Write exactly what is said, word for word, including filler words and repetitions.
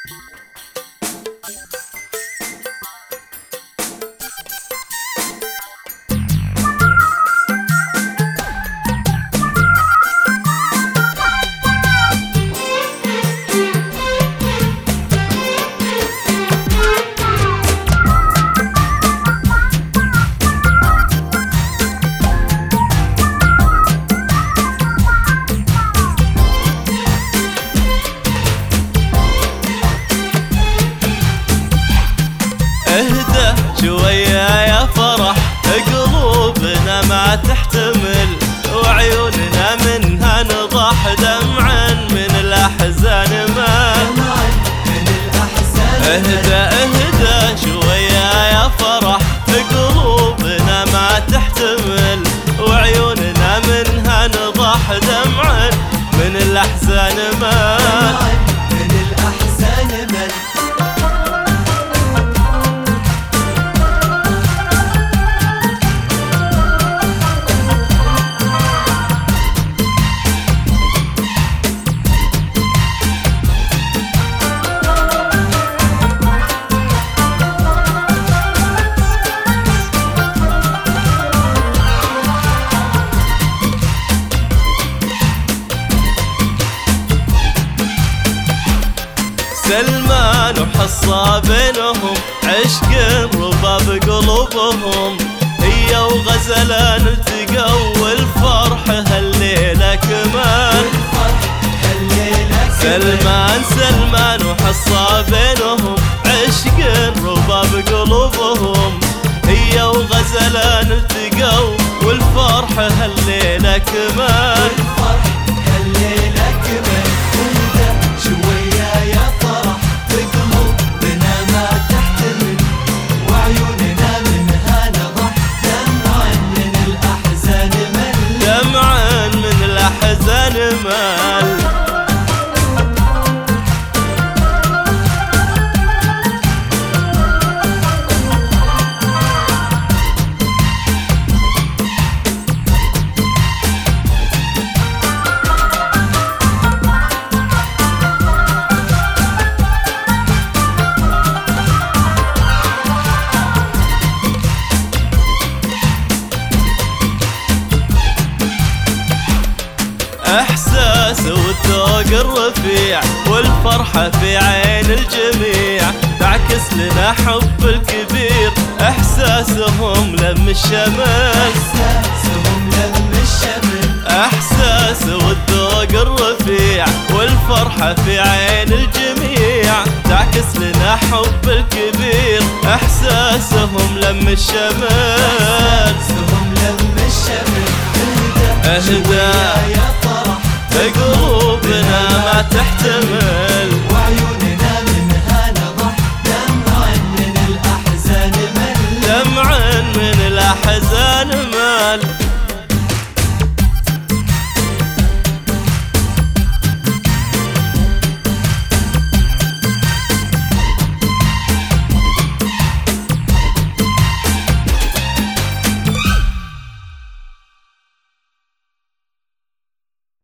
اهدى شوية يا فرح، قلوبنا ما تحتمل، وعيوننا منها نضح دمعا من الأحزان ما. اهدى اهدى شوية يا فرح، قلوبنا ما تحتمل، وعيوننا منها نضح دمعا من الأحزان ما. سلمان وحصة بينهم عشق رباب قلوبهم، هي وغزلان التقوا والفرح هالليلة كمان. سلمان سلمان وحصة بينهم عشق رباب قلوبهم، هي وغزلان التقوا والفرح هالليلة كمان. مال احساس والذوق الرفيع والفرحة في عين الجميع، تعكس لنا حب الكبير احساسهم لم الشمل. احساسهم لم الشمل احساس والذوق الرفيع والفرحة في عين الجميع، تعكس لنا حب الكبير احساسهم لم الشمل. احساسهم لم الشمل اهدى يا فرح، قلوبنا ما تحتمل،